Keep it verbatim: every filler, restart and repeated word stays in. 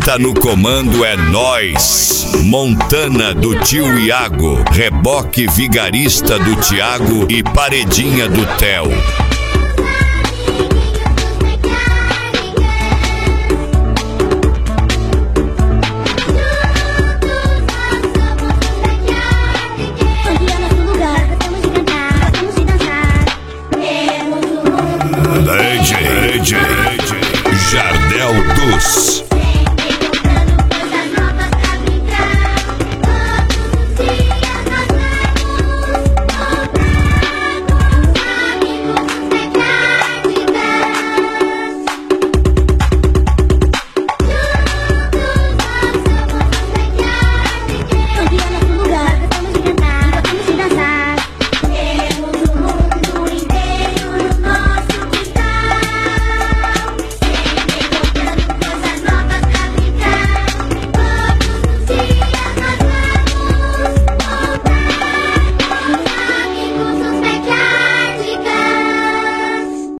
tá no comando é nós. Montana do tio Iago, reboque vigarista do Tiago e paredinha do Theo. D J, D J Jardel dos